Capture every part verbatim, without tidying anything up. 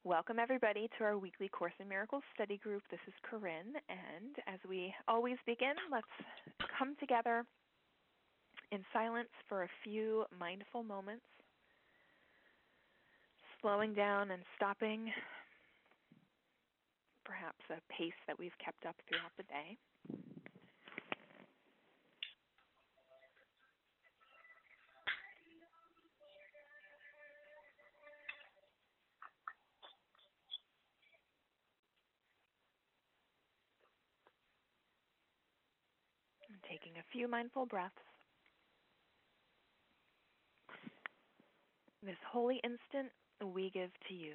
Welcome, everybody, to our weekly Course in Miracles study group. This is Corinne, and as we always begin, let's come together in silence for a few mindful moments, slowing down and stopping, perhaps a pace that we've kept up throughout the day. And taking a few mindful breaths. This holy instant we give to you.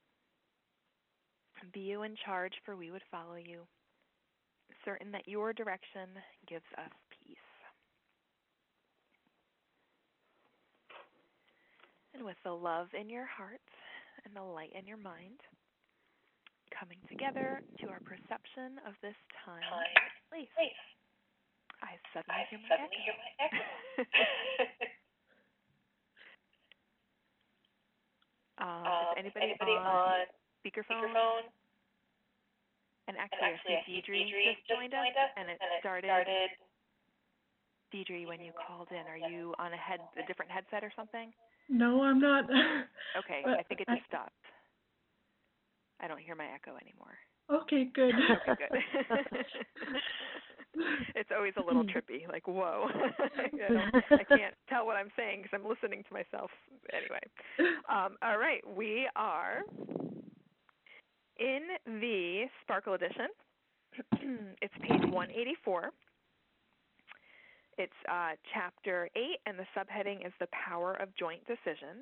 Be you in charge, for we would follow you, certain that your direction gives us peace. And with the love in your heart and the light in your mind, coming together to our perception of this time and place. I suddenly, I hear, my suddenly hear my echo. um, um, is anybody, anybody on, on speakerphone? speakerphone? And actually, and actually I see Deidre, Deidre just joined us, us, and it and started. It started Deidre, when you called in, are you on a head, a different headset or something? No, I'm not. Okay, I think it just I, stopped. I don't hear my echo anymore. Okay, good. Okay, good. It's always a little trippy, like, whoa. I, don't, I can't tell what I'm saying because I'm listening to myself. Anyway, um, all right, we are in the Sparkle Edition. It's page one eighty-four. It's uh, chapter eight, and the subheading is The Power of Joint Decision.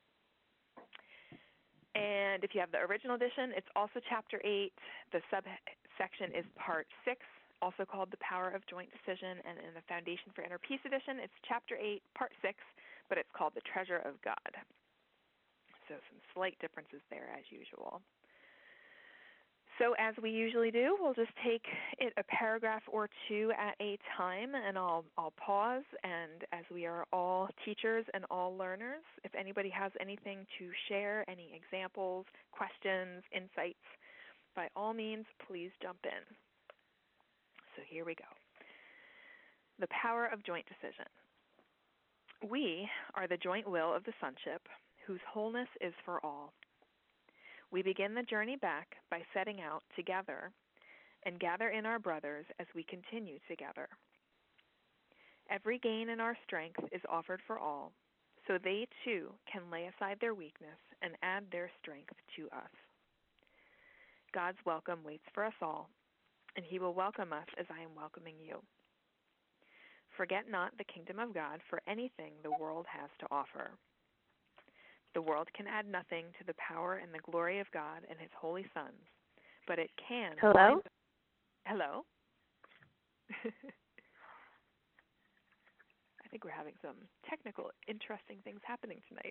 And if you have the original edition, it's also chapter eight. The subsection is part six, also called The Power of Joint Decision. And in the Foundation for Inner Peace edition, it's chapter eight, part six, but it's called The Treasure of God. So some slight differences there as usual. So as we usually do, we'll just take it a paragraph or two at a time, and I'll I'll pause. And as we are all teachers and all learners, if anybody has anything to share, any examples, questions, insights, by all means, please jump in. So here we go. The power of joint decision. We are the joint will of the sonship, whose wholeness is for all. We begin the journey back by setting out together and gather in our brothers as we continue together. Every gain in our strength is offered for all, so they too can lay aside their weakness and add their strength to us. God's welcome waits for us all, and He will welcome us as I am welcoming you. Forget not the kingdom of God for anything the world has to offer. The world can add nothing to the power and the glory of God and His holy sons, but it can. Hello? Hello? I think we're having some technical, interesting things happening tonight.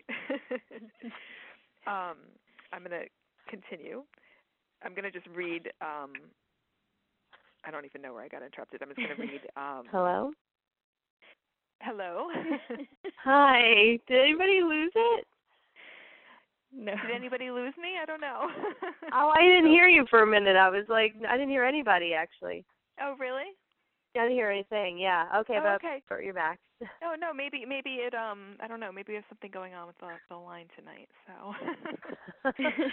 um, I'm going to continue. I'm going to just read, um, I don't even know where I got interrupted. I'm just going to read. Um, Hello? Hello? Hi. Did anybody lose it? No. Did anybody lose me? I don't know. Oh, I didn't hear you for a minute. I was like, I didn't hear anybody, actually. Oh, really? I didn't hear anything. Yeah. Okay, oh, but okay. you're back. Oh, no, maybe maybe it, um, I don't know, maybe there's something going on with the, the line tonight, so.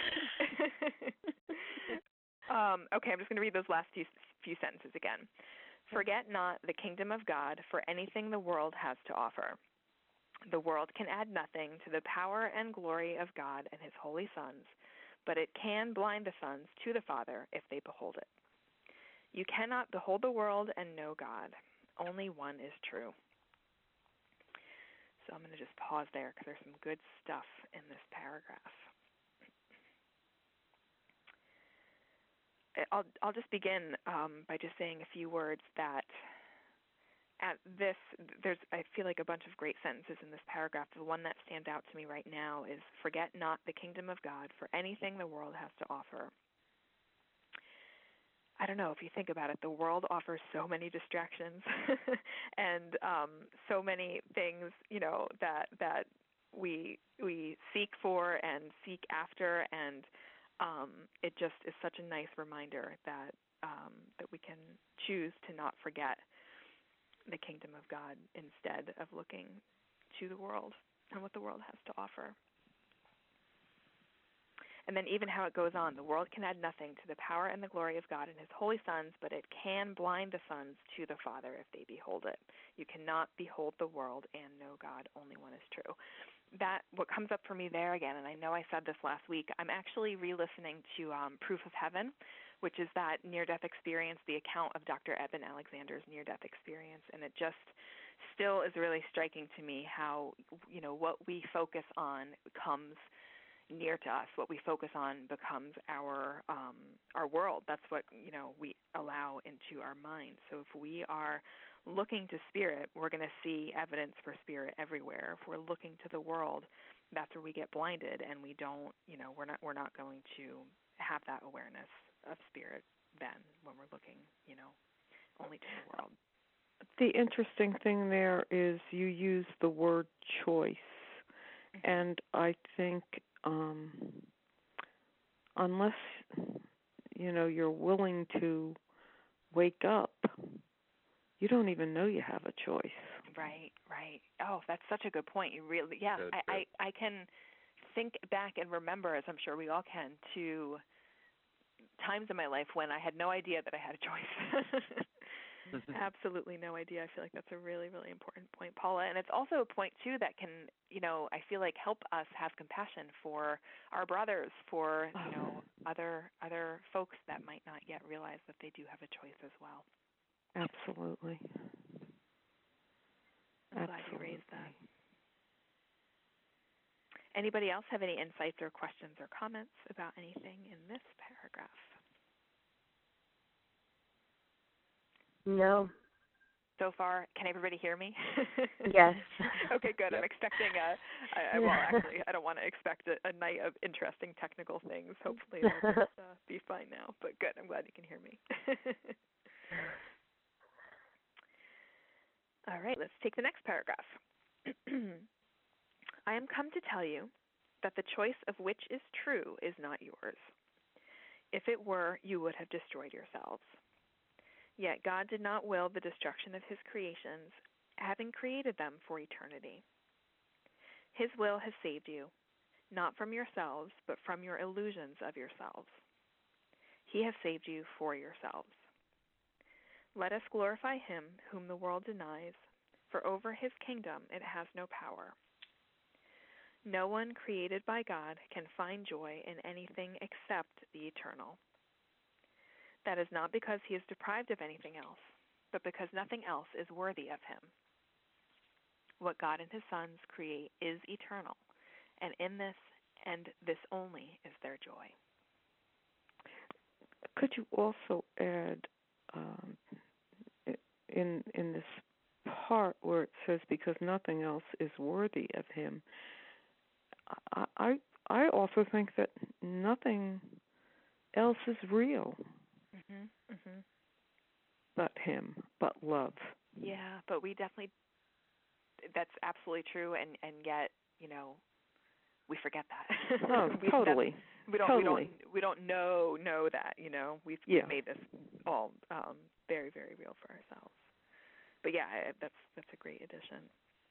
um, okay, I'm just going to read those last few, few sentences again. Forget not the kingdom of God for anything the world has to offer. The world can add nothing to the power and glory of God and His holy sons, but it can blind the sons to the Father if they behold it. You cannot behold the world and know God. Only one is true. So I'm going to just pause there because there's some good stuff in this paragraph. I'll I'll just begin um, by just saying a few words that at this, there's, I feel like a bunch of great sentences in this paragraph. The one that stands out to me right now is, forget not the kingdom of God for anything the world has to offer. I don't know, if you think about it, the world offers so many distractions and um, so many things, you know, that that we we seek for and seek after, and um, it just is such a nice reminder that um, that we can choose to not forget the kingdom of God instead of looking to the world and what the world has to offer. And then even how it goes on, the world can add nothing to the power and the glory of God and his holy sons, but it can blind the sons to the Father if they behold it. You cannot behold the world and know God. Only one is true. That, what comes up for me there again, and I know I said this last week, I'm actually re-listening to um, Proof of Heaven, which is that near-death experience, the account of Doctor Eben Alexander's near-death experience, and it just still is really striking to me how, you know, what we focus on comes near to us. What we focus on becomes our um, our world. That's what, you know, we allow into our mind. So if we are looking to spirit, we're going to see evidence for spirit everywhere. If we're looking to the world, that's where we get blinded, and we don't, you know, we're not we're not going to have that awareness of spirit then when we're looking, you know, only to the world. The interesting thing there is you use the word choice, mm-hmm. and I think um, unless, you know, you're willing to wake up, you don't even know you have a choice. Right, right. Oh, that's such a good point. You really, yeah, good, I, good. I, I can think back and remember, as I'm sure we all can, to times in my life when I had no idea that I had a choice. Absolutely no idea. I feel like that's a really, really important point, Paula. And it's also a point, too, that can, you know, I feel like help us have compassion for our brothers, for, you know, other other folks that might not yet realize that they do have a choice as well. Absolutely. I'm Absolutely. glad you raised that. Anybody else have any insights or questions or comments about anything in this paragraph? No. So far, can everybody hear me? Yes. Okay, good. I'm expecting a, I, I, well, actually, I don't want to expect a, a night of interesting technical things. Hopefully it'll just uh, be fine now, but good. I'm glad you can hear me. All right, let's take the next paragraph. I am come to tell you that the choice of which is true is not yours. If it were, you would have destroyed yourselves. Yet God did not will the destruction of his creations, having created them for eternity. His will has saved you, not from yourselves, but from your illusions of yourselves. He has saved you for yourselves. Let us glorify him whom the world denies, for over his kingdom it has no power. No one created by God can find joy in anything except the eternal. That is not because he is deprived of anything else, but because nothing else is worthy of him. What God and his sons create is eternal, and in this and this only is their joy. Could you also add um, in in this part where it says because nothing else is worthy of him, I I, I also think that nothing else is real. Mhm. Mhm. But him, but love. Yeah, but we definitely, that's absolutely true, and, and yet, you know, we forget that. Oh, we, totally. We don't, totally. we don't, we don't know, know that, you know, we've yeah. made this all um, very, very real for ourselves. But yeah, I, that's, that's a great addition.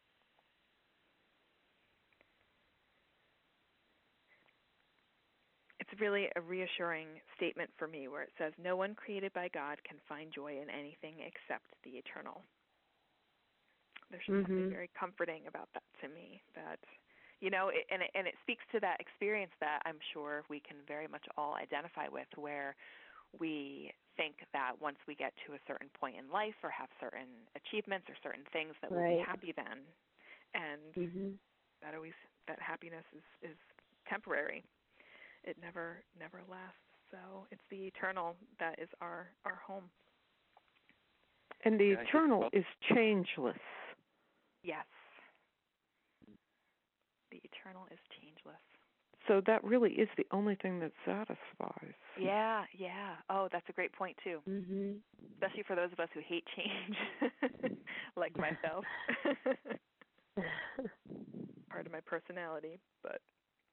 It's really a reassuring statement for me where it says, no one created by God can find joy in anything except the eternal. There's just mm-hmm. something very comforting about that to me, that, you know, it, and, it, and it speaks to that experience that I'm sure we can very much all identify with, where we think that once we get to a certain point in life or have certain achievements or certain things that right. we'll be happy then. And mm-hmm. that always, that happiness is, is temporary. It never, never lasts. So it's the eternal that is our, our home. And the eternal is changeless. Yes. The eternal is changeless. So that really is the only thing that satisfies. Yeah, yeah. Oh, that's a great point, too. Mm-hmm. Especially for those of us who hate change, like myself. Part of my personality, but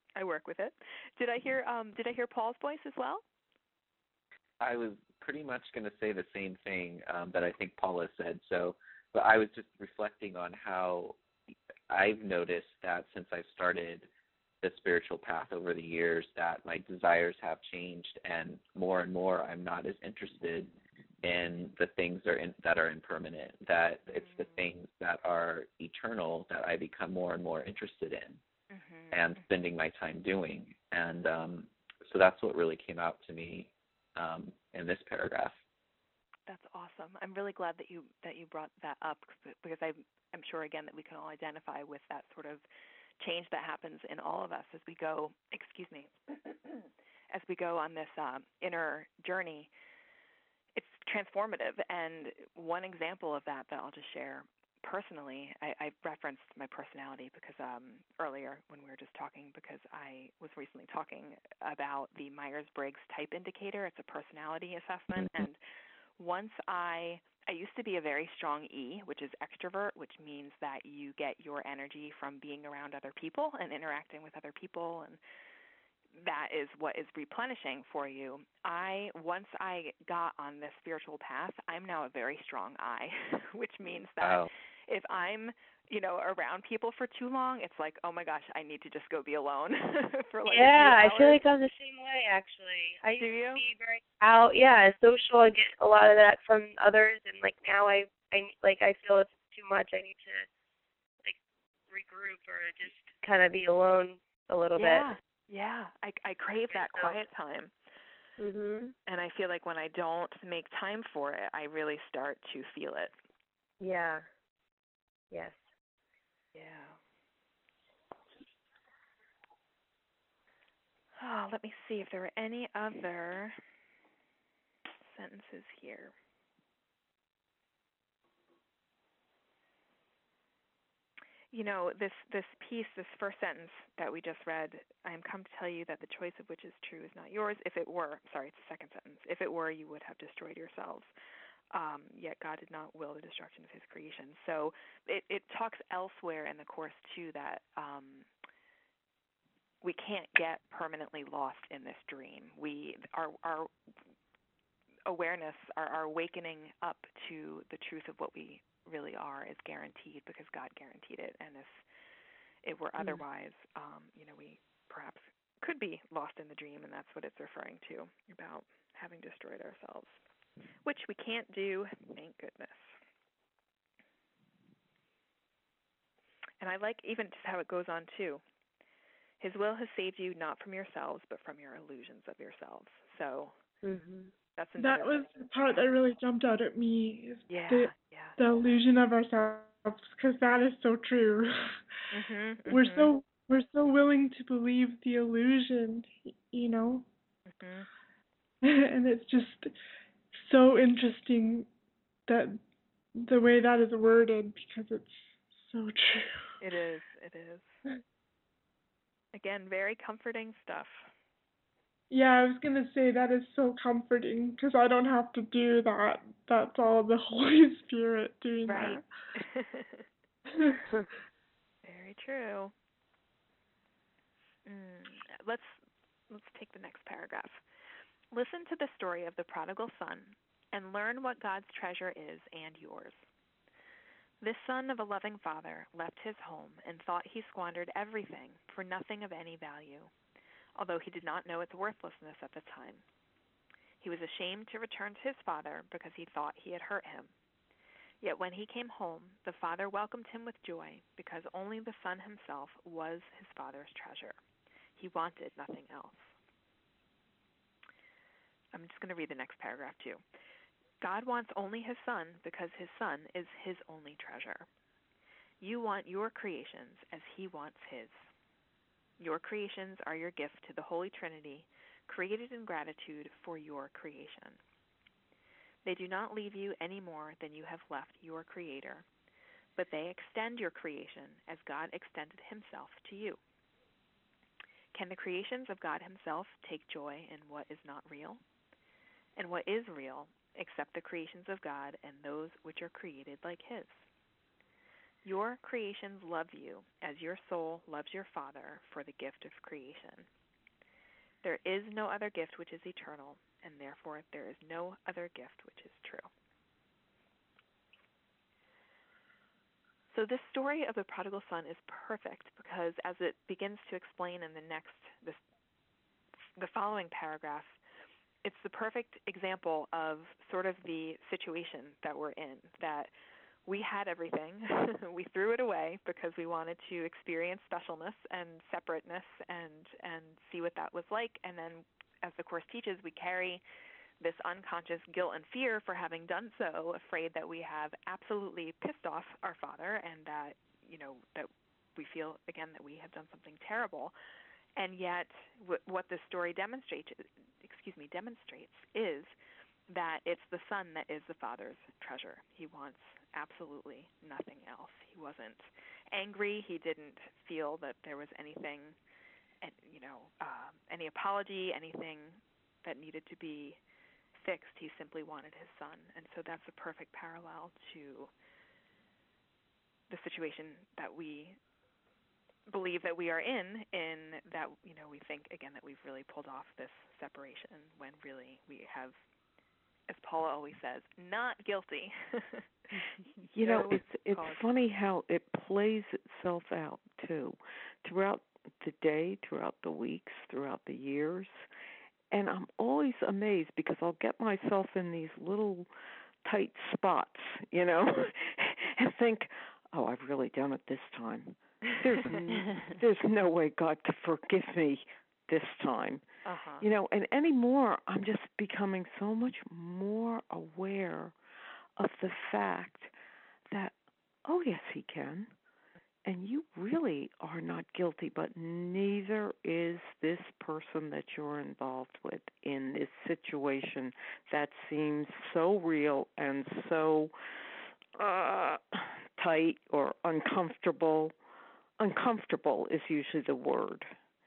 I work with it. Did I hear um did I hear Paul's voice as well? I was pretty much going to say the same thing um, that I think Paula said. So, but I was just reflecting on how I've noticed that since I've started the spiritual path over the years, that my desires have changed, and more and more I'm not as interested in the things that are, in, that are impermanent, that it's the things that are eternal that I become more and more interested in mm-hmm. and spending my time doing. And um, so that's what really came out to me um, in this paragraph. That's awesome. I'm really glad that you that you brought that up, because I, I'm sure, again, that we can all identify with that sort of change that happens in all of us as we go, excuse me, as we go on this uh, inner journey. It's transformative. And one example of that that I'll just share personally, I, I referenced my personality because um, earlier when we were just talking, because I was recently talking about the Myers-Briggs Type Indicator. It's a personality assessment. Mm-hmm. And once I, I used to be a very strong E, which is extrovert, which means that you get your energy from being around other people and interacting with other people, and that is what is replenishing for you. I, once I got on this spiritual path, I'm now a very strong I, which means that wow. if I'm, you know, around people for too long, it's like, oh my gosh, I need to just go be alone for like yeah, a few hours. I feel like I'm the same way, actually. I Do used you? to be very out, yeah, social. I get a lot of that from others, and like now I, I like I feel if it's too much, I need to like regroup or just kind of be alone a little yeah. bit. Yeah, I I crave that quiet time. Mhm. And I feel like when I don't make time for it, I really start to feel it. Yeah. Yes. Yeah. Oh, let me see if there are any other sentences here. You know, this, this piece, this first sentence that we just read, I am come to tell you that the choice of which is true is not yours. If it were, sorry, it's the second sentence. If it were, you would have destroyed yourselves. Um, yet God did not will the destruction of his creation. So it, it talks elsewhere in the Course, too, that um, we can't get permanently lost in this dream. We, our, our awareness, our, our awakening up to the truth of what we really are is guaranteed because God guaranteed it. And if it were otherwise, um, you know, we perhaps could be lost in the dream, and that's what it's referring to, about having destroyed ourselves, which we can't do, thank goodness. And I like even just how it goes on, too. His will has saved you not from yourselves, but from your illusions of yourselves. So mm-hmm. that's that was the part that really jumped out at me. Is yeah, the, yeah. the illusion of ourselves, because that is so true. Mm-hmm, we're mm-hmm. so we're so willing to believe the illusion, you know. Mm-hmm. And it's just so interesting that the way that is worded, because it's so true. It is. It is. Again, very comforting stuff. Yeah, I was going to say that is so comforting because I don't have to do that. That's all the Holy Spirit doing right. that. Very true. Mm. Let's let's take the next paragraph. Listen to the story of the prodigal son and learn what God's treasure is and yours. This son of a loving father left his home and thought he squandered everything for nothing of any value, although he did not know its worthlessness at the time. He was ashamed to return to his father because he thought he had hurt him. Yet when he came home, the father welcomed him with joy because only the son himself was his father's treasure. He wanted nothing else. I'm just going to read the next paragraph too. God wants only his son because his son is his only treasure. You want your creations as he wants his. Your creations are your gift to the Holy Trinity, created in gratitude for your creation. They do not leave you any more than you have left your Creator, but they extend your creation as God extended himself to you. Can the creations of God himself take joy in what is not real? And what is real except the creations of God and those which are created like his? Your creations love you as your soul loves your Father for the gift of creation. There is no other gift which is eternal, and therefore there is no other gift which is true. So this story of the prodigal son is perfect because as it begins to explain in the next, this, the following paragraph, it's the perfect example of sort of the situation that we're in, that we had everything. We threw it away because we wanted to experience specialness and separateness and, and see what that was like. And then, as the Course teaches, we carry this unconscious guilt and fear for having done so, afraid that we have absolutely pissed off our Father and that, you know, that we feel, again, that we have done something terrible. And yet w- what this story demonstrates, excuse me, demonstrates is that it's the Son that is the Father's treasure. He wants absolutely nothing else. He wasn't angry. He didn't feel that there was anything, you know, uh, any apology, anything that needed to be fixed. He simply wanted his son. And so that's a perfect parallel to the situation that we believe that we are in, in that, you know, we think, again, that we've really pulled off this separation when really we have, as Paula always says, not guilty. You know, No it's it's cause. funny how it plays itself out, too, throughout the day, throughout the weeks, throughout the years. And I'm always amazed because I'll get myself in these little tight spots, you know, and think, oh, I've really done it this time. There's there's no way God could forgive me this time. Uh-huh. You know, and anymore, I'm just becoming so much more aware of the fact that, oh, yes, he can. And you really are not guilty, but neither is this person that you're involved with in this situation that seems so real and so uh, tight or uncomfortable. Uncomfortable is usually the word.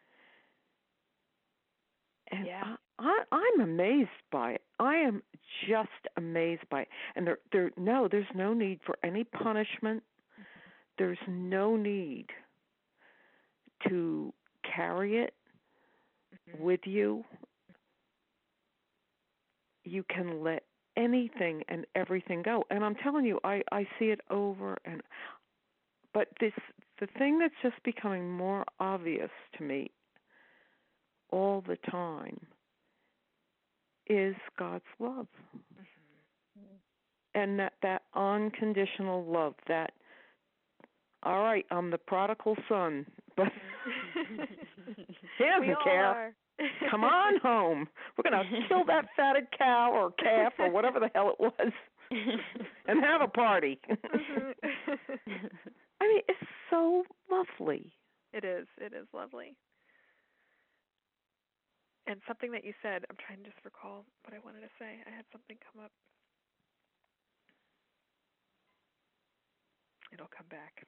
And Yeah. I, I, I'm amazed by it. I am just amazed by it. And there, there, no, there's no need for any punishment. There's no need to carry it mm-hmm. with you. You can let anything and everything go. And I'm telling you, I, I see it over and but this the thing that's just becoming more obvious to me all the time is God's love. Mm-hmm. And that, that unconditional love, that all right, I'm the prodigal son, but he doesn't care. Come on home. We're going to kill that fatted cow or calf or whatever the hell it was and have a party. I mean, it's so lovely. It is. It is lovely. And something that you said, I'm trying to just recall what I wanted to say. I had something come up. It'll come back.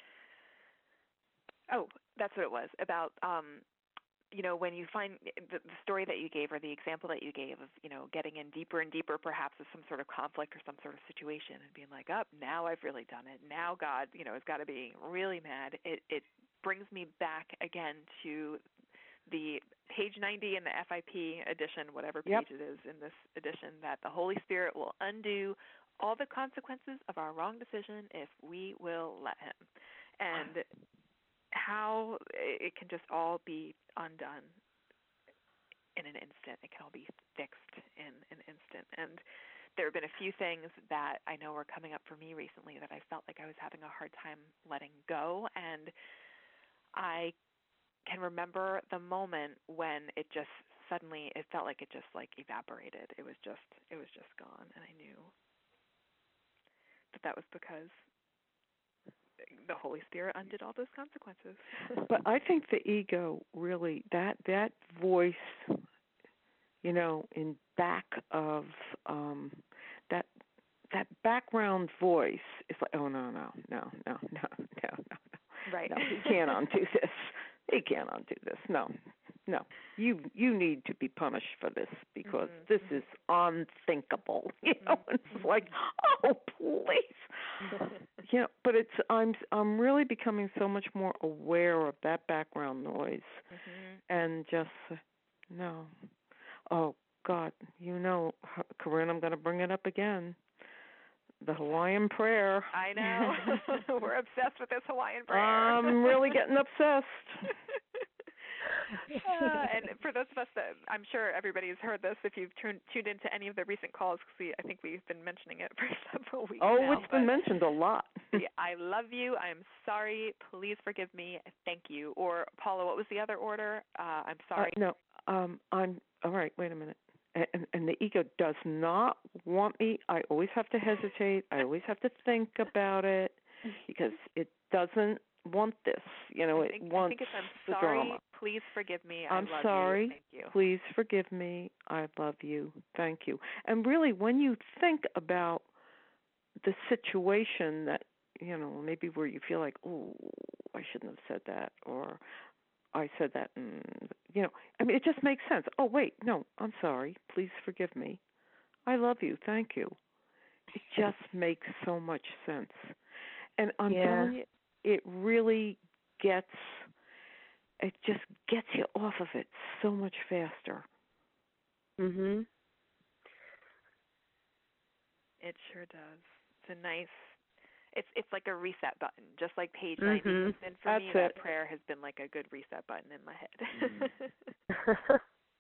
Oh, that's what it was, about, um, you know, when you find the, the story that you gave or the example that you gave of, you know, getting in deeper and deeper perhaps with some sort of conflict or some sort of situation and being like, oh, now I've really done it. Now God, you know, has got to be really mad. It, it brings me back again to the page ninety in the F I P edition, whatever page yep. it is in this edition, that the Holy Spirit will undo all the consequences of our wrong decision if we will let him. And how it can just all be undone in an instant. It can all be fixed in an instant. And there have been a few things that I know were coming up for me recently that I felt like I was having a hard time letting go. And I can remember the moment when it just suddenly, it felt like it just like evaporated. It was just, it was just gone. And I knew that that was because the Holy Spirit undid all those consequences. But I think the ego really, that that voice, you know, in back of um, that that background voice is like, oh no no no no no no no right. No, he can't undo this. He can't undo this. No, no. You you need to be punished for this because mm-hmm. this is unthinkable. You know, mm-hmm. It's like, oh please. you know, but it's I'm I'm really becoming so much more aware of that background noise, Mhm. and just no. Oh God, you know, Corinne, I'm going to bring it up again. The Hawaiian prayer. I know. We're obsessed with this Hawaiian prayer. I'm really getting obsessed. uh, and for those of us that, I'm sure everybody's heard this if you've tuned, tuned into any of the recent calls, because we, I think we've been mentioning it for several weeks oh, now. it's been mentioned a lot. Yeah, I love you. I'm sorry. Please forgive me. Thank you. Or, Paula, what was the other order? Uh, I'm sorry. Uh, no, um, I'm, all right, wait a minute. And, and the ego does not want me. I always have to hesitate. I always have to think about it because it doesn't want this. You know, I think, it wants I think it's I'm the sorry. drama. Please forgive me. I I'm love sorry. you. Thank you. Please forgive me. I love you. Thank you. And really, when you think about the situation that, you know, maybe where you feel like, oh, I shouldn't have said that, or I said that, and, you know, I mean, it just makes sense. Oh, wait, no, I'm sorry. Please forgive me. I love you. Thank you. It just makes so much sense. And I'm Yeah. telling you, it really gets, it just gets you off of it so much faster. Mhm. It sure does. It's a nice, it's it's like a reset button, just like page Mhm. ninety has been for That's me. it. That prayer has been like a good reset button in my head. Mm.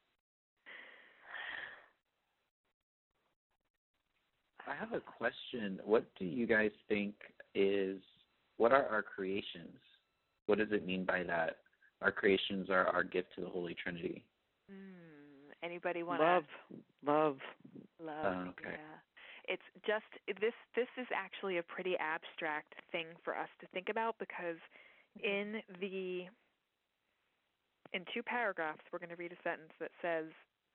I have a question. What do you guys think is, what are our creations? What does it mean by that? Our creations are our gift to the Holy Trinity. mm, anybody want to Love. Love. love? Oh, okay. Yeah. It's just this. This is actually a pretty abstract thing for us to think about because in the in two paragraphs we're going to read a sentence that says,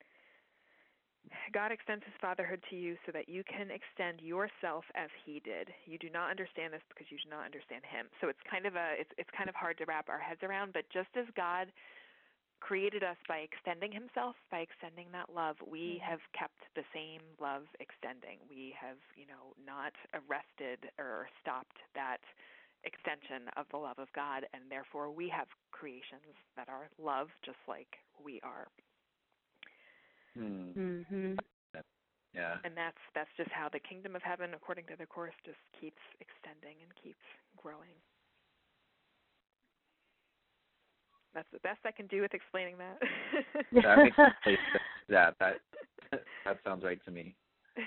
God extends his fatherhood to you so that you can extend yourself as he did. You do not understand this because you do not understand him. So it's kind of a it's it's kind of hard to wrap our heads around, but just as God created us by extending himself, by extending that love, we mm-hmm. have kept the same love extending. We have, you know, not arrested or stopped that extension of the love of God, and therefore we have creations that are love just like we are. Hmm. Mhm. Yeah. And that's that's just how the kingdom of heaven, according to the Course, just keeps extending and keeps growing. That's the best I can do with explaining that. That makes sense. That that that sounds right to me.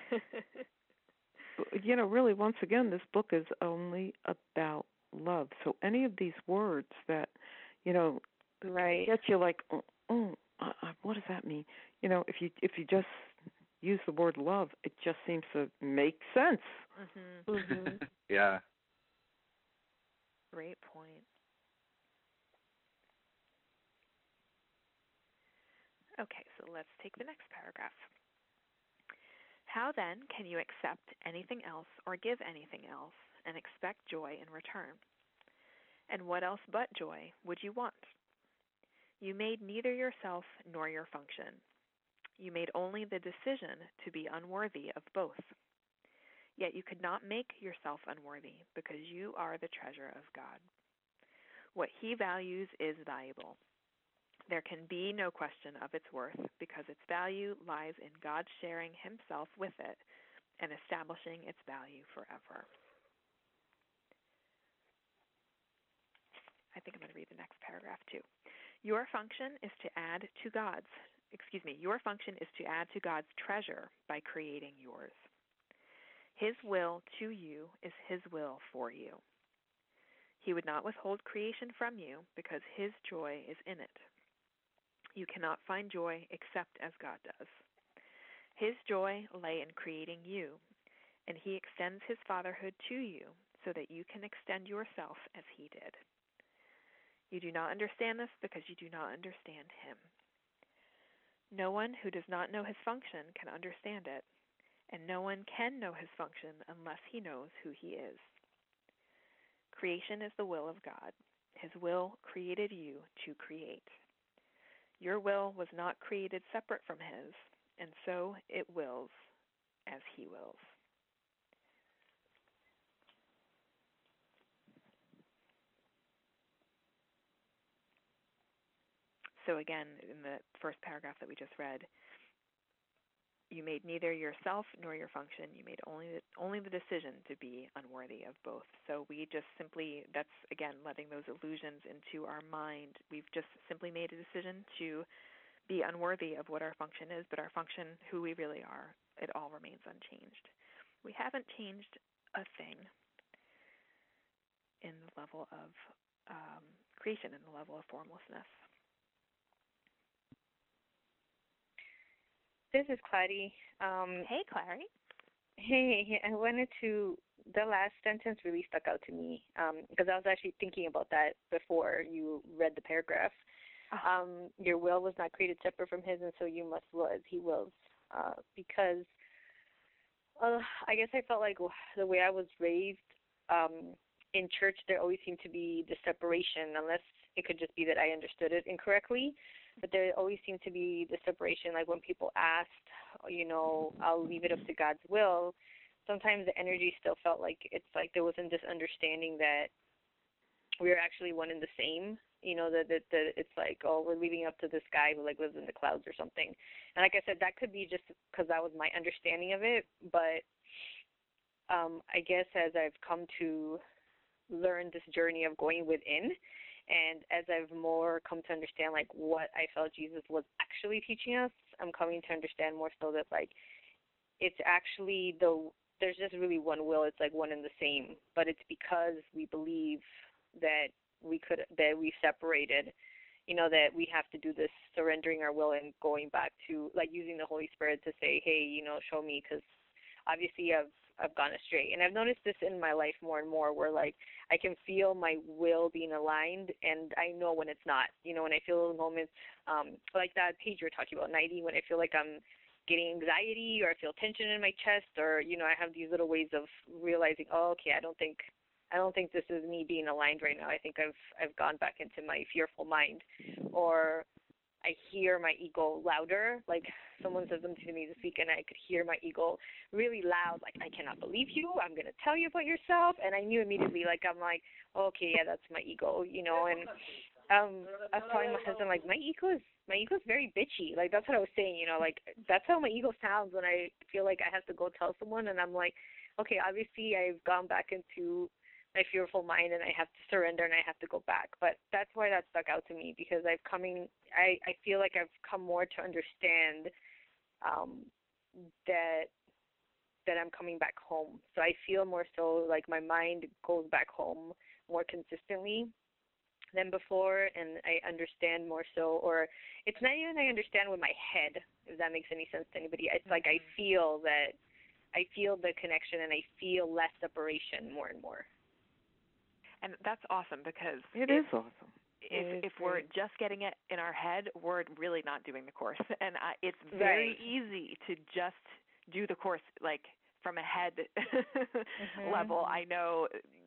You know, really, once again, this book is only about love. So any of these words that, you know, right. get you like, oh, oh uh, what does that mean? You know, if you if you just use the word love, it just seems to make sense. Mm-hmm. Mhm. Yeah. Great point. Okay, so let's take the next paragraph. How then can you accept anything else or give anything else and expect joy in return? And what else but joy would you want? You made neither yourself nor your function. You made only the decision to be unworthy of both. Yet you could not make yourself unworthy because you are the treasure of God. What he values is valuable. There can be no question of its worth because its value lies in God sharing himself with it and establishing its value forever. I think I'm going to read the next paragraph too. Your function is to add to God's, excuse me, your function is to add to God's treasure by creating yours. His will to you is his will for you. He would not withhold creation from you because his joy is in it. You cannot find joy except as God does. His joy lay in creating you, and he extends his fatherhood to you so that you can extend yourself as he did. You do not understand this because you do not understand him. No one who does not know his function can understand it, and no one can know his function unless he knows who he is. Creation is the will of God. His will created you to create. Your will was not created separate from his, and so it wills as he wills. So again, in the first paragraph that we just read, you made neither yourself nor your function. You made only the, only the decision to be unworthy of both. So we just simply, that's again letting those illusions into our mind. We've just simply made a decision to be unworthy of what our function is, but our function, who we really are, it all remains unchanged. We haven't changed a thing in the level of um, creation, in the level of formlessness. This is Clary. Um, hey, Clary. Hey, I wanted to, the last sentence really stuck out to me because um, I was actually thinking about that before you read the paragraph. Oh. Um, your will was not created separate from his, and so you must will as he wills. Uh, because uh, I guess I felt like the way I was raised um, in church, there always seemed to be the separation, unless it could just be that I understood it incorrectly. But there always seemed to be the separation, like when people asked, you know, I'll leave it up to God's will, sometimes the energy still felt like it's like there wasn't this understanding that we were actually one and the same, you know, that, that, that it's like, oh, we're leaving it up to this guy who, like, lives in the clouds or something. And like I said, that could be just because that was my understanding of it, but um, I guess as I've come to learn this journey of going within, and as I've more come to understand, like, what I felt Jesus was actually teaching us, I'm coming to understand more so that, like, it's actually the, there's just really one will. It's, like, one and the same. But it's because we believe that we could, that we separated, you know, that we have to do this surrendering our will and going back to, like, using the Holy Spirit to say, hey, you know, show me, because obviously I've I've gone astray. And I've noticed this in my life more and more where, like, I can feel my will being aligned, and I know when it's not. You know, when I feel moments um, like that page you were talking about, ninety, when I feel like I'm getting anxiety or I feel tension in my chest, or, you know, I have these little ways of realizing, oh, okay, I don't think I don't think this is me being aligned right now. I think I've I've gone back into my fearful mind. Or I hear my ego louder, like someone says something to me this week, and I could hear my ego really loud, like, I cannot believe you, I'm going to tell you about yourself, and I knew immediately, like, I'm like, oh, okay, yeah, that's my ego, you know, and um, I was telling my husband, like, my ego is, my ego is very bitchy, like, that's what I was saying, you know, like, that's how my ego sounds when I feel like I have to go tell someone, and I'm like, okay, obviously I've gone back into my fearful mind, and I have to surrender, and I have to go back. But that's why that stuck out to me, because I've coming, I, I feel like I've come more to understand um, that that I'm coming back home. So I feel more so like my mind goes back home more consistently than before, and I understand more so, or it's not even I understand with my head, if that makes any sense to anybody. It's like I feel that, I feel the connection, and I feel less separation more and more. And that's awesome, because it if, is awesome. If it is if we're great. just getting it in our head, we're really not doing the course. And I, it's very right. easy to just do the course like from a head mm-hmm. level. I know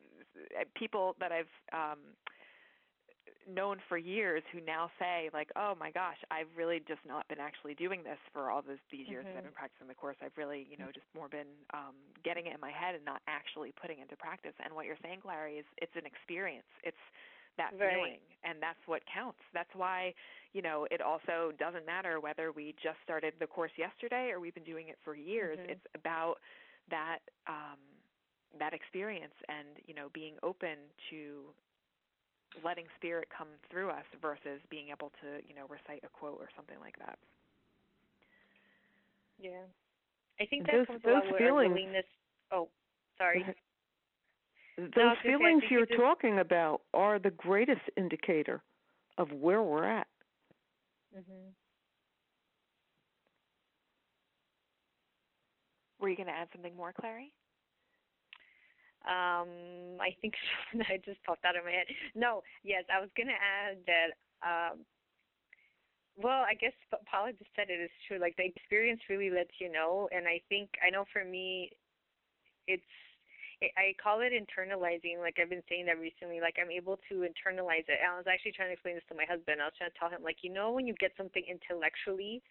people that I've um, known for years who now say, like, oh my gosh, I've really just not been actually doing this for all this, these years mm-hmm. that I've been practicing the course. I've really, you know, just more been um, getting it in my head and not actually putting it into practice. And what you're saying, Clary, is it's an experience. It's that right. feeling, and that's what counts. That's why, you know, it also doesn't matter whether we just started the course yesterday or we've been doing it for years. Mm-hmm. It's about that um, that experience and, you know, being open to letting spirit come through us versus being able to, you know, recite a quote or something like that. Yeah. I think that those, comes those along with feelings, our willingness. Oh, sorry. Those no, feelings say, you're just... talking about are the greatest indicator of where we're at. Mm-hmm. Were you going to add something more, Clary? Um, I think I just popped out of my head. No, yes, I was going to add that, um, well, I guess Paula just said it is true. Like, the experience really lets you know, and I think, I know for me, it's, I call it internalizing. Like, I've been saying that recently. Like, I'm able to internalize it. And I was actually trying to explain this to my husband. I was trying to tell him, like, you know, when you get something intellectually,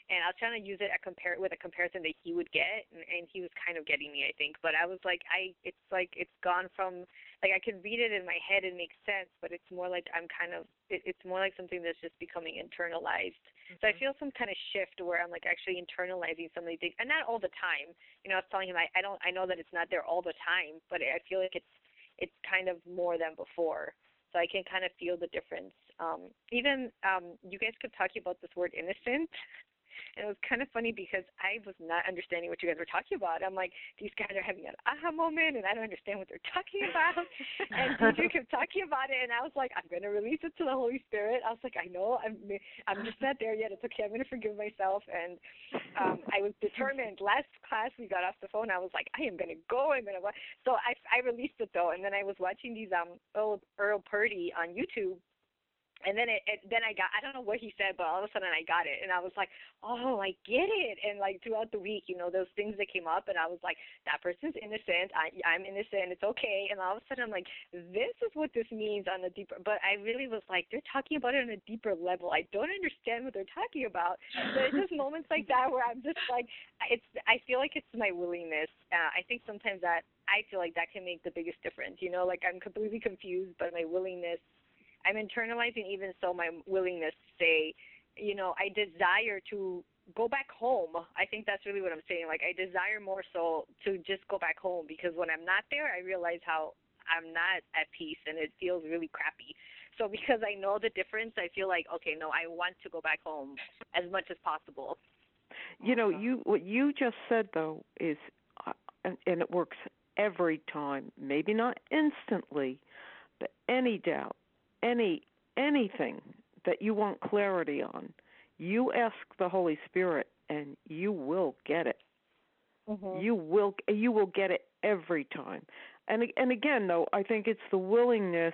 and I was trying to use it at compare with a comparison that he would get, and, and he was kind of getting me, I think. But I was like, I, it's like it's gone from like I can read it in my head and make sense, but it's more like I'm kind of, it, it's more like something that's just becoming internalized. Mm-hmm. So I feel some kind of shift where I'm like actually internalizing some of these things, and not all the time. You know, I was telling him I, I don't, I know that it's not there all the time, but I feel like it's, it's kind of more than before. So I can kind of feel the difference. Um, even um, you guys kept talking about this word innocent. And it was kind of funny because I was not understanding what you guys were talking about. I'm like, these guys are having an aha moment, and I don't understand what they're talking about. And Deidre kept talking about it, and I was like, I'm going to release it to the Holy Spirit. I was like, I know, I'm I'm just not there yet. It's okay. I'm going to forgive myself. And um, I was determined. Last class we got off the phone, I was like, I am going to go. I'm going to. So I I released it though, and then I was watching these um old Earl Purdy on YouTube. And then it, it, then I got, I don't know what he said, but all of a sudden I got it. And I was like, oh, I get it. And, like, throughout the week, you know, those things that came up, and I was like, that person's innocent. I, I'm innocent. It's okay. And all of a sudden I'm like, this is what this means on a deeper, but I really was like, they're talking about it on a deeper level. I don't understand what they're talking about. So it's just moments like that where I'm just like, it's, I feel like it's my willingness. Uh, I think sometimes that, I feel like that can make the biggest difference. You know, like I'm completely confused, but my willingness, I'm internalizing even so my willingness to say, you know, I desire to go back home. I think that's really what I'm saying. Like, I desire more so to just go back home, because when I'm not there, I realize how I'm not at peace, and it feels really crappy. So because I know the difference, I feel like, okay, no, I want to go back home as much as possible. You know, you what you just said, though, is, uh, and, and it works every time, maybe not instantly, but any doubt, any anything that you want clarity on, you ask the Holy Spirit, and you will get it. Mm-hmm. You will you will get it every time. And and again, though, I think it's the willingness,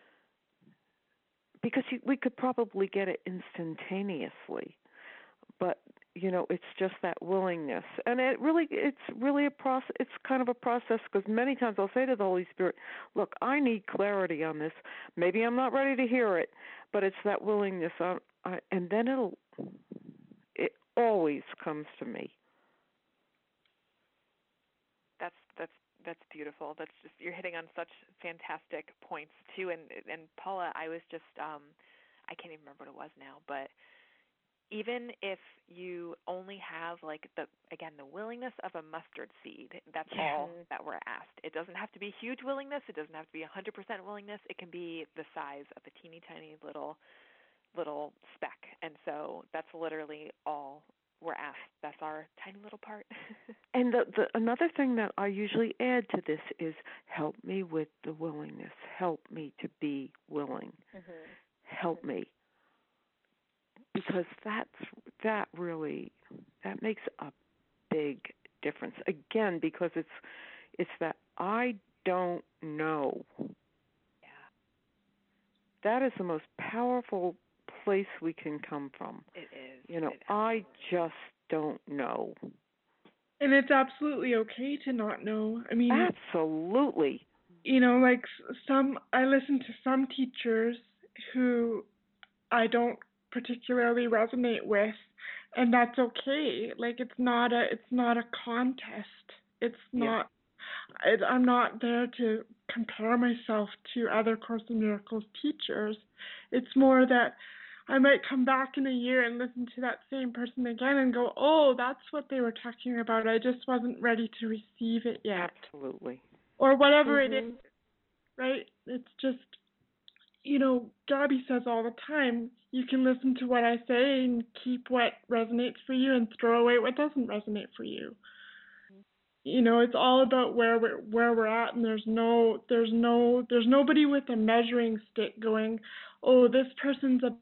because you, we could probably get it instantaneously, but you know, it's just that willingness. And it really, it's really a process. It's kind of a process, because many times I'll say to the Holy Spirit, look, I need clarity on this. Maybe I'm not ready to hear it, but it's that willingness. I, I, and then it'll, it always comes to me. That's, that's, that's beautiful. That's just, you're hitting on such fantastic points too. And, and Paula, I was just, um, I can't even remember what it was now, but even if you only have, like, the again, the willingness of a mustard seed, that's yeah. all that we're asked. It doesn't have to be huge willingness. It doesn't have to be one hundred percent willingness. It can be the size of a teeny tiny little little speck. And so that's literally all we're asked. That's our tiny little part. And the, the another thing that I usually add to this is, help me with the willingness. Help me to be willing. Mm-hmm. Help mm-hmm. me. Because that's, that really, that makes a big difference. Again, because it's it's that I don't know. Yeah. That is the most powerful place we can come from. It is. You know, it I just don't know. And it's absolutely okay to not know. I mean, absolutely. You know, like some, I listen to some teachers who I don't particularly resonate with, and that's okay. Like, it's not a it's not a contest. It's not yeah. it, I'm not there to compare myself to other Course in Miracles teachers. It's more that I might come back in a year and listen to that same person again and go, oh, that's what they were talking about. I just wasn't ready to receive it yet. Absolutely. Or whatever mm-hmm. it is, right? It's just, you know, Gabby says all the time, you can listen to what I say and keep what resonates for you and throw away what doesn't resonate for you. Mm-hmm. You know, it's all about where we're where we're at, and there's no there's no there's nobody with a measuring stick going, oh, this person's a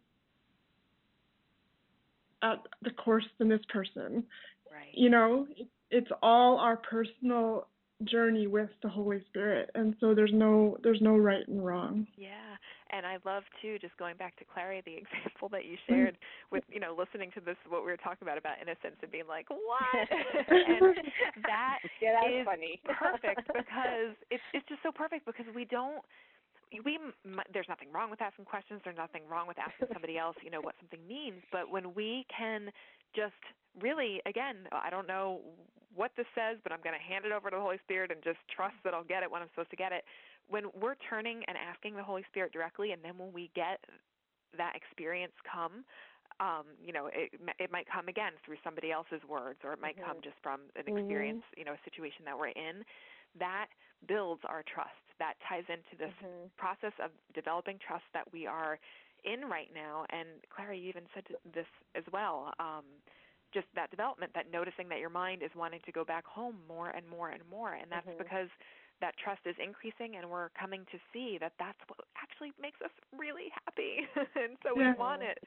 at the course than this person. Right. You know, it, it's all our personal journey with the Holy Spirit, and so there's no there's no right and wrong. Yeah, and I love too, just going back to Clary, the example that you shared with, you know, listening to this, what we were talking about about innocence, and being like, what? And that yeah, that is funny. perfect, because it's it's just so perfect, because we don't. We there's nothing wrong with asking questions. There's nothing wrong with asking somebody else, you know, what something means. But when we can just really, again, I don't know what this says, but I'm going to hand it over to the Holy Spirit and just trust that I'll get it when I'm supposed to get it. When we're turning and asking the Holy Spirit directly, and then when we get that experience come, um, you know, it it might come again through somebody else's words, or it might Mm-hmm. come just from an experience, mm-hmm. you know, a situation that we're in. That builds our trust. That ties into this mm-hmm. process of developing trust that we are in right now. And Clara, you even said this as well. Um, just that development, that noticing that your mind is wanting to go back home more and more and more, and that's mm-hmm. because that trust is increasing, and we're coming to see that that's what actually makes us really happy, and so yeah. we want it.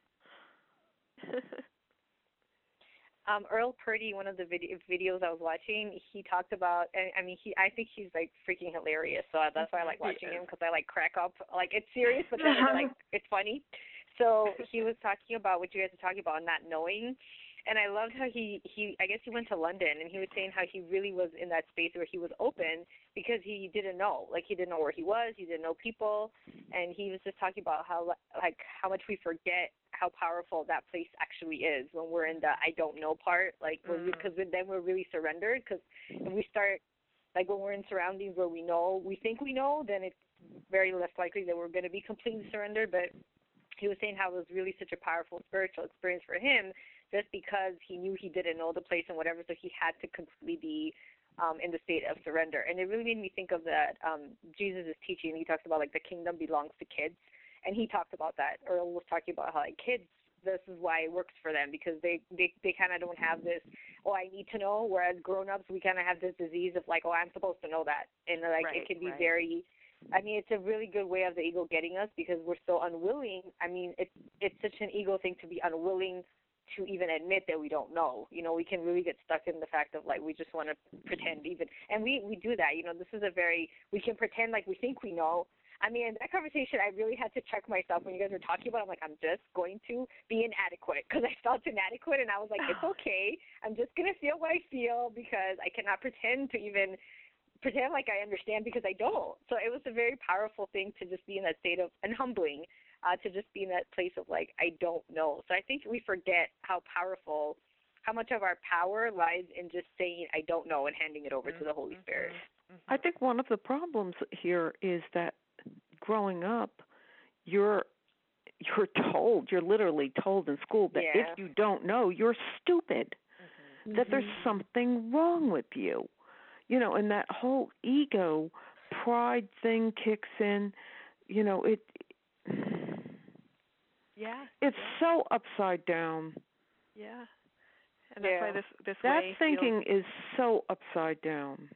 um, Earl Purdy, one of the vid- videos I was watching, he talked about, and I mean, he I think he's like freaking hilarious, so that's why I like watching him, because I like crack up, like it's serious, but then it's like it's funny. So he was talking about what you guys are talking about, not knowing. And I loved how he, he, I guess he went to London, and he was saying how he really was in that space where he was open because he didn't know. Like, he didn't know where he was. He didn't know people. And he was just talking about how, like, how much we forget how powerful that place actually is when we're in the I don't know part. Like, because mm. then we're really surrendered. Because if we start, like, when we're in surroundings where we know, we think we know, then it's very less likely that we're going to be completely surrendered. But he was saying how it was really such a powerful spiritual experience for him, just because he knew he didn't know the place and whatever, so he had to completely be um, in the state of surrender. And it really made me think of that um, Jesus' teaching. He talks about, like, the kingdom belongs to kids, and he talked about that. Earl was talking about how, like, kids, this is why it works for them, because they, they, they kind of don't have this, oh, I need to know, whereas grown-ups, we kind of have this disease of, like, oh, I'm supposed to know that. And, like, right, it can be right. very... I mean, it's a really good way of the ego getting us, because we're so unwilling. I mean, it's it's such an ego thing to be unwilling to even admit that we don't know. You know, we can really get stuck in the fact of, like, we just want to pretend even. And we, we do that. You know, this is a very, we can pretend like we think we know. I mean, in that conversation, I really had to check myself when you guys were talking about it. I'm like, I'm just going to be inadequate, because I felt inadequate, and I was like, it's okay. I'm just going to feel what I feel, because I cannot pretend to even pretend like I understand, because I don't. So it was a very powerful thing to just be in that state of, and humbling, uh, to just be in that place of, like, I don't know. So I think we forget how powerful, how much of our power lies in just saying I don't know and handing it over mm-hmm. to the Holy Spirit. Mm-hmm. I think one of the problems here is that growing up, you're you're told, you're literally told in school that yeah. if you don't know, you're stupid, mm-hmm. that there's something wrong with you. You know, and that whole ego, pride thing kicks in. You know, it. Yeah. It's yeah. so upside down. Yeah. And that's yeah. why this this that way thinking feels, is so upside down.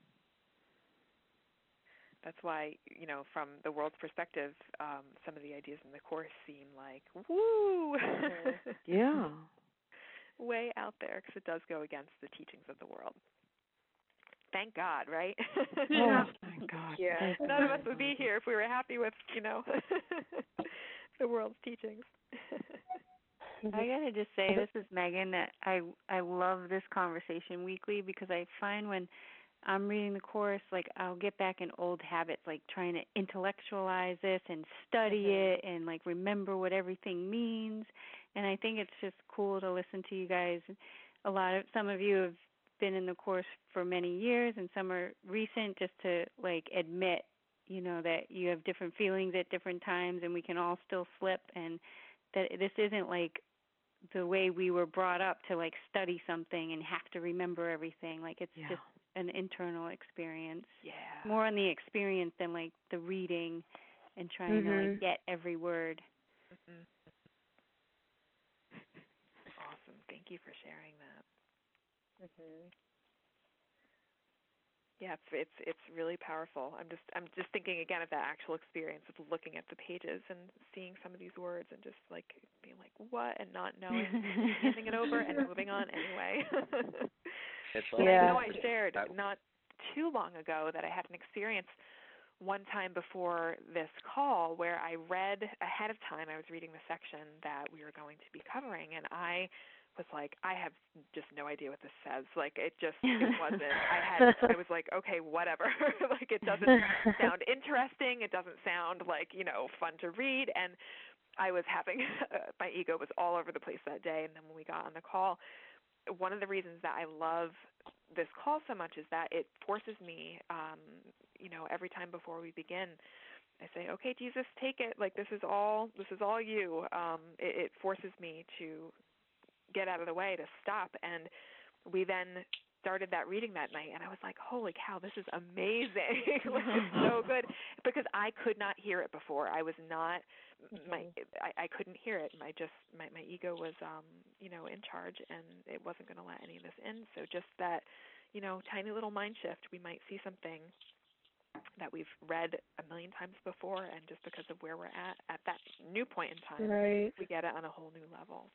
That's why, you know, from the world's perspective, um, some of the ideas in the Course seem like, woo! Mm-hmm. yeah. Way out there, because it does go against the teachings of the world. Thank God, right? Yeah. Oh, thank God. Yeah. Thank None of us would be here if we were happy with, you know, the world's teachings. I gotta just say, this is Megan, that I I love this conversation weekly, because I find when I'm reading the Course, like, I'll get back in old habits, like trying to intellectualize this and study mm-hmm. it and, like, remember what everything means. And I think it's just cool to listen to you guys. A lot of, some of you have been in the Course for many years, and some are recent, just to, like, admit, you know, that you have different feelings at different times, and we can all still slip, and that this isn't, like, the way we were brought up to, like, study something and have to remember everything. Like, it's yeah. just an internal experience. Yeah. More on the experience than, like, the reading and trying mm-hmm. to, like, get every word. Mm-hmm. Awesome. Thank you for sharing that. Mm-hmm. Yeah, it's, it's it's really powerful. I'm just I'm just thinking again of that actual experience of looking at the pages and seeing some of these words and just, like, being like, what, and not knowing, handing it over and moving on anyway. It's and yeah. I know I shared not too long ago that I had an experience one time before this call where I read ahead of time. I was reading the section that we were going to be covering, and I was like, I have just no idea what this says. Like, it just, it wasn't. I had, I was like, okay, whatever. Like, it doesn't sound interesting. It doesn't sound like, you know, fun to read. And I was having my ego was all over the place that day, and then when we got on the call, one of the reasons that I love this call so much is that it forces me, um, you know, every time before we begin, I say, okay, Jesus, take it. Like, this is all, this is all you. Um, it, it forces me to get out of the way, to stop. And we then started that reading that night, and I was like, holy cow, this is amazing. Like, it's so good, because I could not hear it before. I was not, my, I, I couldn't hear it. My just, my, my ego was, um, you know, in charge, and it wasn't going to let any of this in. So just that, you know, tiny little mind shift, we might see something that we've read a million times before, and just because of where we're at at that new point in time, right. we get it on a whole new level.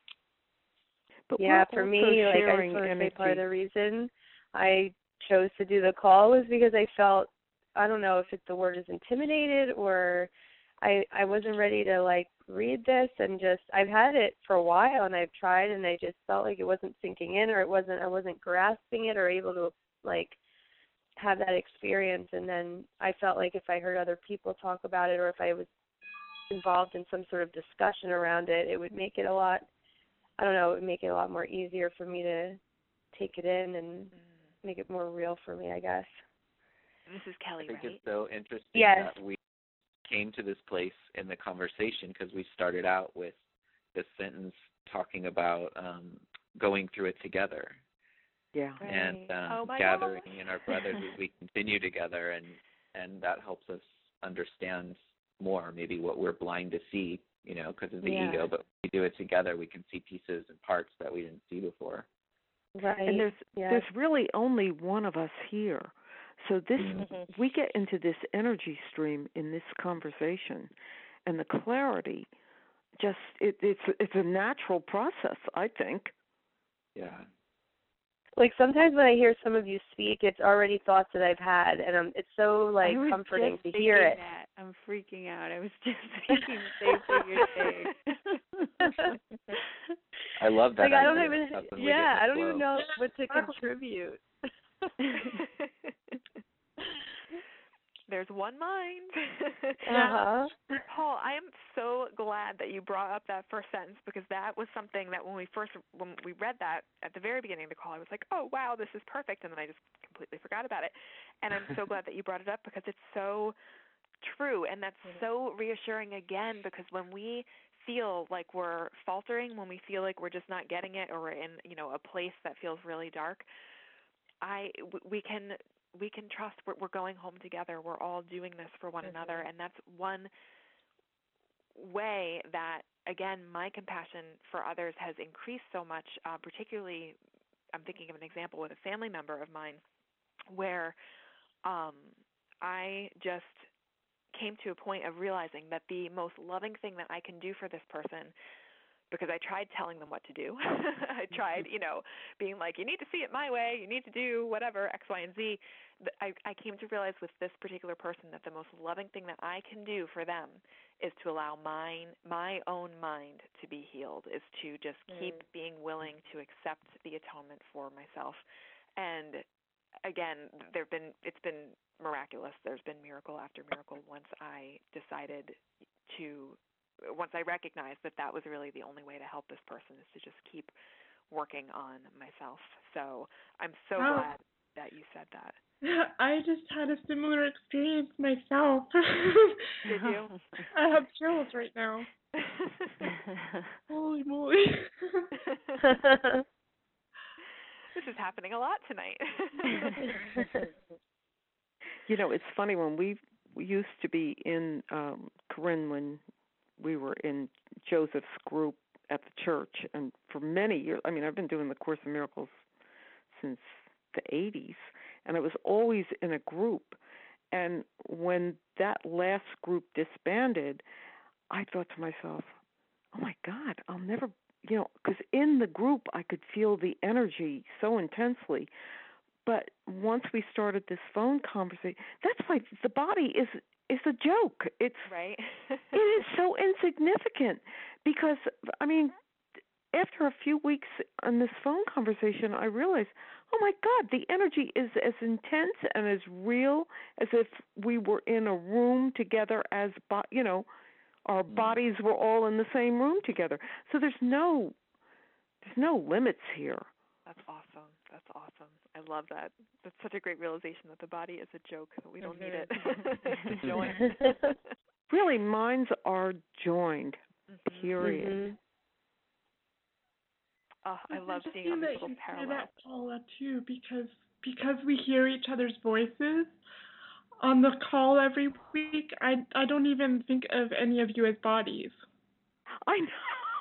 But yeah, for me, like I sort of say, part of the reason I chose to do the call was because I felt, I don't know if it's the word is intimidated, or I I wasn't ready to like read this, and just I've had it for a while and I've tried, and I just felt like it wasn't sinking in, or it wasn't I wasn't grasping it or able to like have that experience. And then I felt like if I heard other people talk about it, or if I was involved in some sort of discussion around it, it would make it a lot, I don't know, it would make it a lot more easier for me to take it in and make it more real for me, I guess. This is Kelly, I think right? it's so interesting yes. that we came to this place in the conversation because we started out with this sentence talking about um, going through it together. Yeah. Right. And um, oh gathering gosh. in our brothers as we continue together, and and that helps us understand more maybe what we're blind to see, you know, because of the yeah. ego. But when we do it together, we can see pieces and parts that we didn't see before. Right. And there's yes. there's really only one of us here. So this mm-hmm. we get into this energy stream in this conversation, and the clarity just it, it's it's a natural process, I think. Yeah. Like sometimes when I hear some of you speak, it's already thoughts that I've had, and um, it's so like comforting to hear it. That. I'm freaking out. I was just thinking the same thing you're saying. I love that. Like I don't idea. even, yeah, I don't even know what to contribute. There's one mind. uh-huh. Paul, I am so glad that you brought up that first sentence, because that was something that when we first, when we read that at the very beginning of the call, I was like, oh, wow, this is perfect. And then I just completely forgot about it. And I'm so glad that you brought it up, because it's so true. And that's so reassuring again, because when we feel like we're faltering, when we feel like we're just not getting it, or we're in, you know, a place that feels really dark, I, we can we can trust we're, we're going home together. We're all doing this for one mm-hmm. another. And that's one way that, again, my compassion for others has increased so much, uh, particularly I'm thinking of an example with a family member of mine where um, I just came to a point of realizing that the most loving thing that I can do for this person, because I tried telling them what to do. I tried, you know, being like, you need to see it my way, you need to do whatever, X, Y, and Z. I, I came to realize with this particular person that the most loving thing that I can do for them is to allow mine, my own mind to be healed, is to just keep mm. being willing to accept the atonement for myself. And again, there've been, it's been miraculous. There's been miracle after miracle once I decided to once I recognized that that was really the only way to help this person, is to just keep working on myself. So I'm so oh. glad that you said that. I just had a similar experience myself. Did you? I have chills right now. Holy moly. This is happening a lot tonight. You know, it's funny, when we, we used to be in um, Corinne, when we were in Joseph's group at the church, and for many years, I mean, I've been doing the Course in Miracles since the eighties, and it was always in a group. And when that last group disbanded, I thought to myself, oh my God, I'll never, you know, because in the group I could feel the energy so intensely. But once we started this phone conversation, that's why the body is is a joke. It's right. It is so insignificant, because, I mean, after a few weeks on this phone conversation, I realized, oh my God, the energy is as intense and as real as if we were in a room together as, you know, Our bodies were all in the same room together. So there's no there's no limits here. That's awesome. That's awesome. I love that. That's such a great realization that the body is a joke, that we don't mm-hmm. need it. It's a joint. Really, minds are joined, mm-hmm. period. Mm-hmm. Oh, I love seeing all these little parallels. That, Paula, too, because because we hear each other's voices on the call every week. I I don't even think of any of you as bodies. I know.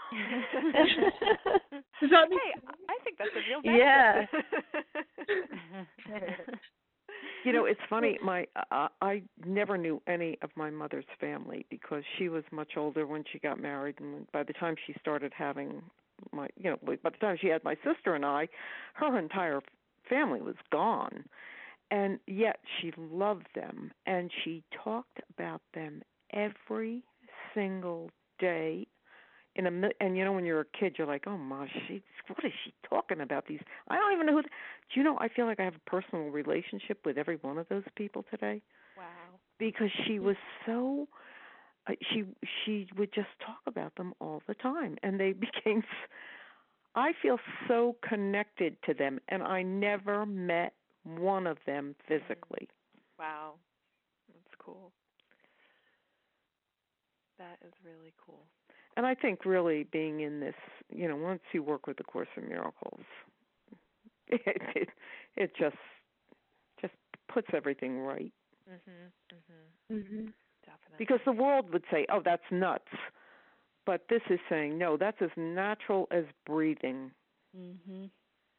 Does that make hey, sense? I think that's a real benefit. Yeah. You know, it's funny. My uh, I never knew any of my mother's family because she was much older when she got married, and by the time she started having my, you know, by the time she had my sister and I, her entire family was gone, and yet she loved them, and she talked about them every single day. In a and you know when you're a kid, you're like, oh my, she what is she talking about? These I don't even know who. Do you know? I feel like I have a personal relationship with every one of those people today. Wow. Because she was so, uh, she she would just talk about them all the time, and they became. I feel so connected to them, and I never met one of them physically. Wow, that's cool. That is really cool. And I think really being in this, you know, once you work with the Course in Miracles, it it, it just just puts everything right. Mhm. Mhm. Mhm. Definitely. Because the world would say, "Oh, that's nuts," but this is saying, "No, that's as natural as breathing." Mhm.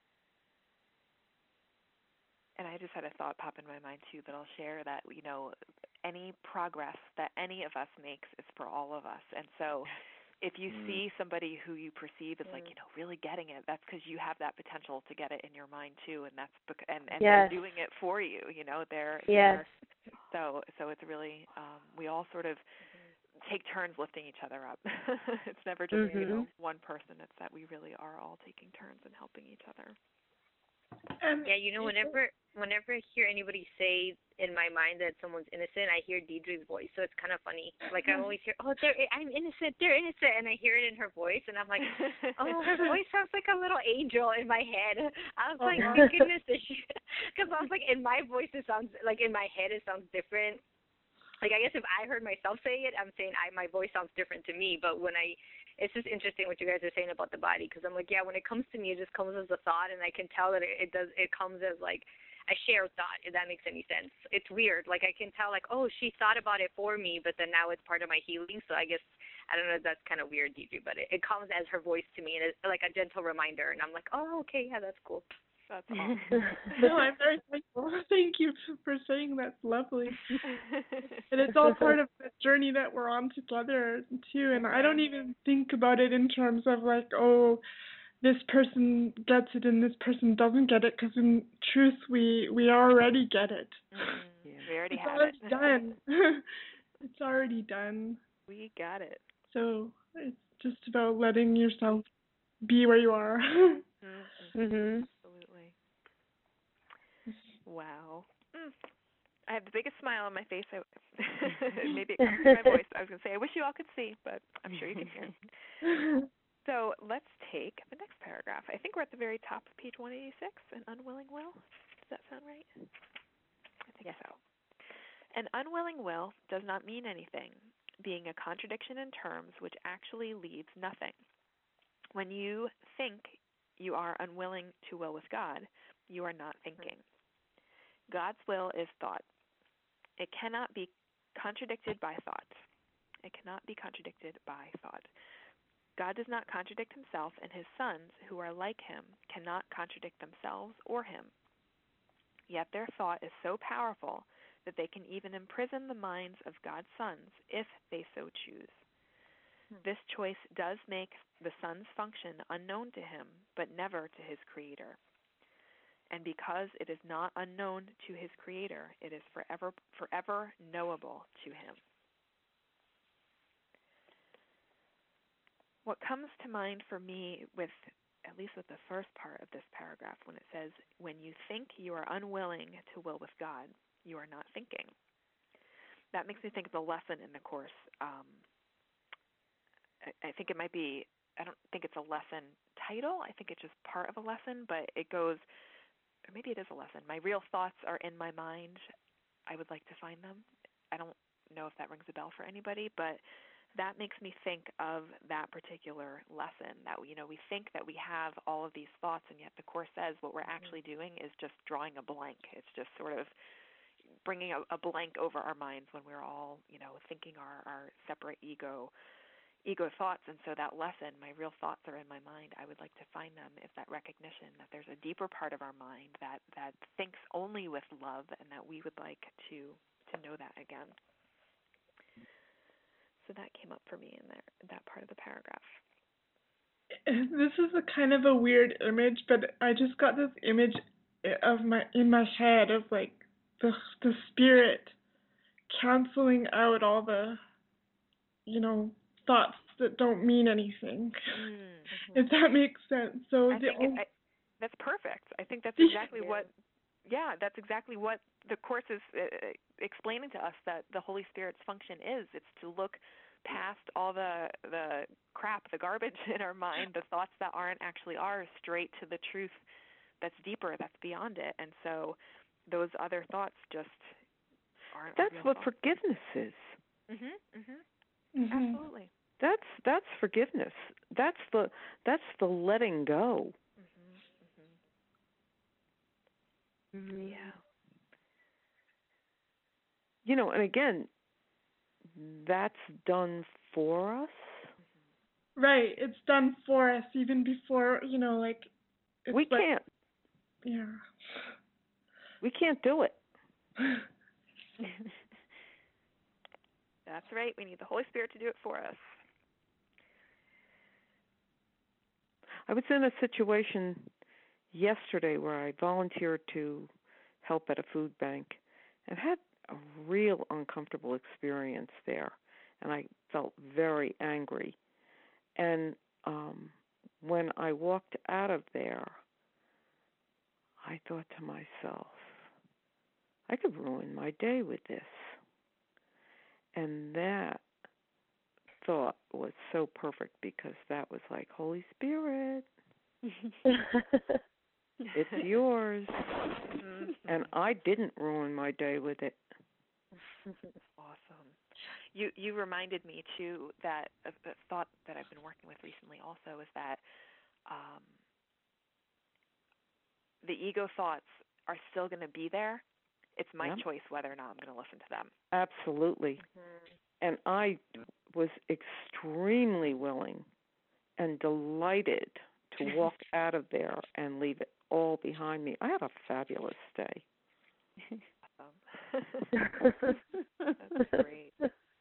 And I just had a thought pop in my mind too that I'll share, that you know any progress that any of us makes is for all of us. And so if you mm. see somebody who you perceive as mm. like, you know, really getting it, that's because you have that potential to get it in your mind too, and that's bec- and and yes. they're doing it for you, you know. They're yes. They're, so so it's really um we all sort of take turns lifting each other up. It's never just mm-hmm. you know one person. It's that we really are all taking turns and helping each other. Um, yeah, you know, whenever whenever I hear anybody say in my mind that someone's innocent, I hear Deidre's voice, so it's kind of funny. Like I always hear, "Oh, they're I'm innocent, they're innocent," and I hear it in her voice, and I'm like, "Oh, her voice sounds like a little angel in my head." I was like, "Thank goodness," because I was like, in my voice it sounds like in my head it sounds different. Like I guess if I heard myself say it, I'm saying I my voice sounds different to me, but when I it's just interesting what you guys are saying about the body, because I'm like, yeah, when it comes to me, it just comes as a thought, and I can tell that it, it does. It comes as like a shared thought, if that makes any sense. It's weird. Like I can tell, like, oh, she thought about it for me, but then now it's part of my healing. So I guess I don't know if that's kind of weird, D J, but it, it comes as her voice to me, and it's like a gentle reminder, and I'm like, oh, okay, yeah, that's cool. That's awesome. No, I'm very thankful. Thank you for saying that's lovely. And it's all part of the journey that we're on together, too. And I don't even think about it in terms of like, oh, this person gets it and this person doesn't get it, because in truth, we, we already get it. Mm-hmm. Yeah. We already it's have already it. done. It's already done. We got it. So it's just about letting yourself be where you are. Mm-hmm. Mm-hmm. Absolutely. Wow. Mm. I have the biggest smile on my face. I, maybe it comes through my voice. I was going to say, I wish you all could see, but I'm sure you can hear. So let's take the next paragraph. I think we're at the very top of page one eighty-six, an unwilling will. Does that sound right? I think yes. so. An unwilling will does not mean anything, being a contradiction in terms which actually leads nothing. When you think you are unwilling to will with God, you are not thinking. God's will is thought. It cannot be contradicted by thought. It cannot be contradicted by thought. God does not contradict himself, and his sons, who are like him, cannot contradict themselves or him. Yet their thought is so powerful that they can even imprison the minds of God's sons if they so choose. This choice does make the son's function unknown to him, but never to his creator. And because it is not unknown to his creator, it is forever forever knowable to him. What comes to mind for me with, at least with the first part of this paragraph, when it says, when you think you are unwilling to will with God, you are not thinking. That makes me think of the lesson in the Course um, I, I think it might be, I don't think it's a lesson title. I think it's just part of a lesson, but it goes, or maybe it is a lesson. My real thoughts are in my mind. I would like to find them. I don't know if that rings a bell for anybody, but that makes me think of that particular lesson, that, you know, we think that we have all of these thoughts, and yet the Course says what we're actually doing is just drawing a blank. It's just sort of bringing a, a blank over our minds when we're all, you know, thinking our, our separate ego ego thoughts. And so that lesson, my real thoughts are in my mind, I would like to find them, is that recognition that there's a deeper part of our mind that, that thinks only with love, and that we would like to to know that again. So that came up for me in there, that part of the paragraph. This is a kind of a weird image, but I just got this image of my in my head of like the the spirit canceling out all the, you know, thoughts that don't mean anything. Mm-hmm. If that makes sense. So I the think only... it, I, that's perfect. I think that's exactly yeah. what. Yeah, that's exactly what the Course is uh, explaining to us, that the Holy Spirit's function is. It's to look past all the the crap, the garbage in our mind, the thoughts that aren't actually ours, straight to the truth that's deeper, that's beyond it. And so those other thoughts just aren't. That's what thoughts. forgiveness is. Mhm. Mhm. Mm-hmm. Absolutely. That's that's forgiveness. That's the that's the letting go. Mm-hmm. Yeah. You know, and again, that's done for us. Right, it's done for us even before, you know, like it's we like, can't. Yeah. We can't do it. That's right. We need the Holy Spirit to do it for us. I was in a situation yesterday where I volunteered to help at a food bank and had a real uncomfortable experience there, and I felt very angry. And um, when I walked out of there, I thought to myself, I could ruin my day with this. And that thought was so perfect, because that was like, Holy Spirit, it's yours. Mm-hmm. And I didn't ruin my day with it. Awesome. You you reminded me too that a, a thought that I've been working with recently also is that um, the ego thoughts are still going to be there. It's my yeah. choice whether or not I'm going to listen to them. Absolutely. Mm-hmm. And I was extremely willing and delighted to walk out of there and leave it all behind me. I had a fabulous day. Awesome. That's great.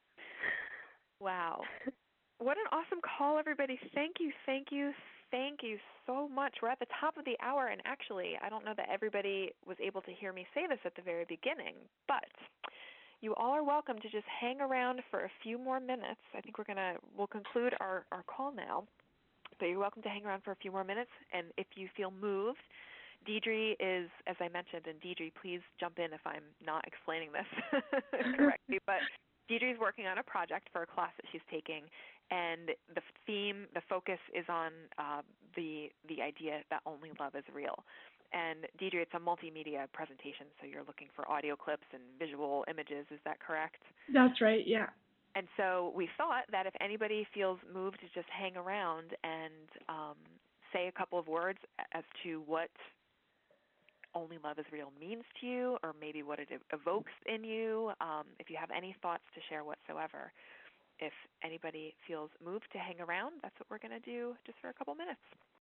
Wow. What an awesome call, everybody. Thank you, thank you, thank you so much. We're at the top of the hour, and actually, I don't know that everybody was able to hear me say this at the very beginning, but you all are welcome to just hang around for a few more minutes. I think we're going to, we'll conclude our, our call now, but you're welcome to hang around for a few more minutes, and if you feel moved, Deidre is, as I mentioned, and Deidre, please jump in if I'm not explaining this correctly, but Deidre is working on a project for a class that she's taking, and the theme, the focus is on uh, the the idea that only love is real. And Deidre, it's a multimedia presentation, so you're looking for audio clips and visual images. Is that correct? That's right, yeah. And so we thought that if anybody feels moved to just hang around and um, say a couple of words as to what only love is real means to you, or maybe what it evokes in you, um, if you have any thoughts to share whatsoever, if anybody feels moved to hang around, that's what we're going to do just for a couple minutes.